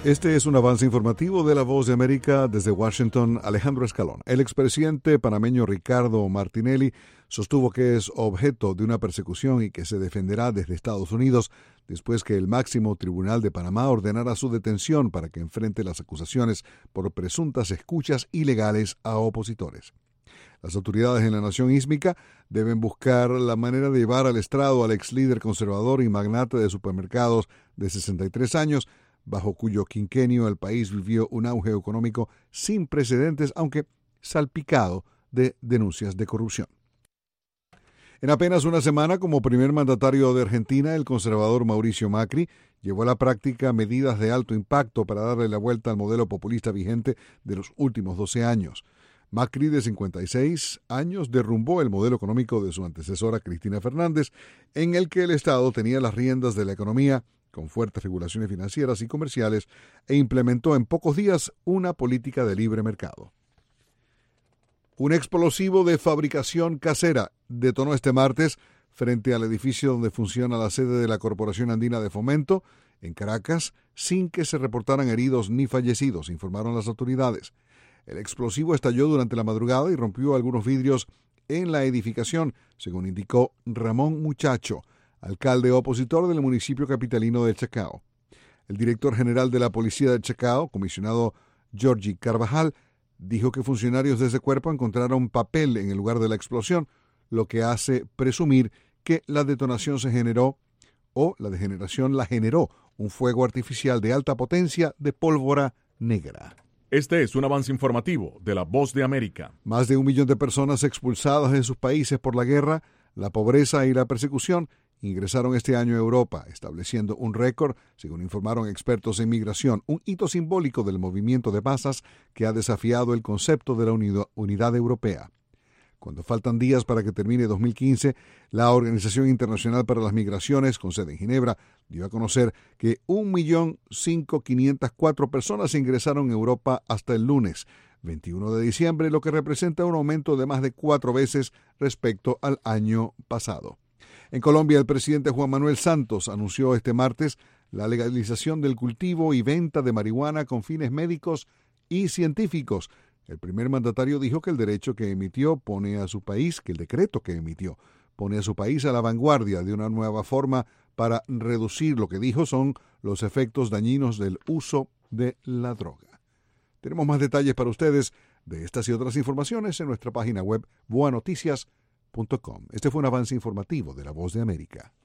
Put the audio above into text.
Este es un avance informativo de La Voz de América desde Washington. Alejandro Escalón. El expresidente panameño Ricardo Martinelli sostuvo que es objeto de una persecución y que se defenderá desde Estados Unidos después que el máximo tribunal de Panamá ordenara su detención para que enfrente las acusaciones por presuntas escuchas ilegales a opositores. Las autoridades en la nación ísmica deben buscar la manera de llevar al estrado al ex líder conservador y magnate de supermercados de 63 años, bajo cuyo quinquenio el país vivió un auge económico sin precedentes, aunque salpicado de denuncias de corrupción. En apenas una semana como primer mandatario de Argentina, el conservador Mauricio Macri llevó a la práctica medidas de alto impacto para darle la vuelta al modelo populista vigente de los últimos 12 años. Macri, de 56 años, derrumbó el modelo económico de su antecesora Cristina Fernández, en el que el Estado tenía las riendas de la economía con fuertes regulaciones financieras y comerciales, e implementó en pocos días una política de libre mercado. Un explosivo de fabricación casera detonó este martes frente al edificio donde funciona la sede de la Corporación Andina de Fomento, en Caracas, sin que se reportaran heridos ni fallecidos, informaron las autoridades. El explosivo estalló durante la madrugada y rompió algunos vidrios en la edificación, según indicó Ramón Muchacho, alcalde opositor del municipio capitalino de Chacao. El director general de la Policía de Chacao, comisionado Jorge Carvajal, dijo que funcionarios de ese cuerpo encontraron papel en el lugar de la explosión, lo que hace presumir que la detonación se generó, o la degeneración la generó, un fuego artificial de alta potencia de pólvora negra. Este es un avance informativo de La Voz de América. Más de 1 millón de personas expulsadas de sus países por la guerra, la pobreza y la persecución ingresaron este año a Europa, estableciendo un récord, según informaron expertos en migración, un hito simbólico del movimiento de masas que ha desafiado el concepto de la unidad europea. Cuando faltan días para que termine 2015, la Organización Internacional para las Migraciones, con sede en Ginebra, dio a conocer que 1.504.000 personas ingresaron a Europa hasta el lunes 21 de diciembre, lo que representa un aumento de más de 4 veces respecto al año pasado. En Colombia, el presidente Juan Manuel Santos anunció este martes la legalización del cultivo y venta de marihuana con fines médicos y científicos. El primer mandatario dijo que el decreto que emitió pone a su país a la vanguardia de una nueva forma para reducir lo que dijo son los efectos dañinos del uso de la droga. Tenemos más detalles para ustedes de estas y otras informaciones en nuestra página web voanoticias.com. Este fue un avance informativo de La Voz de América.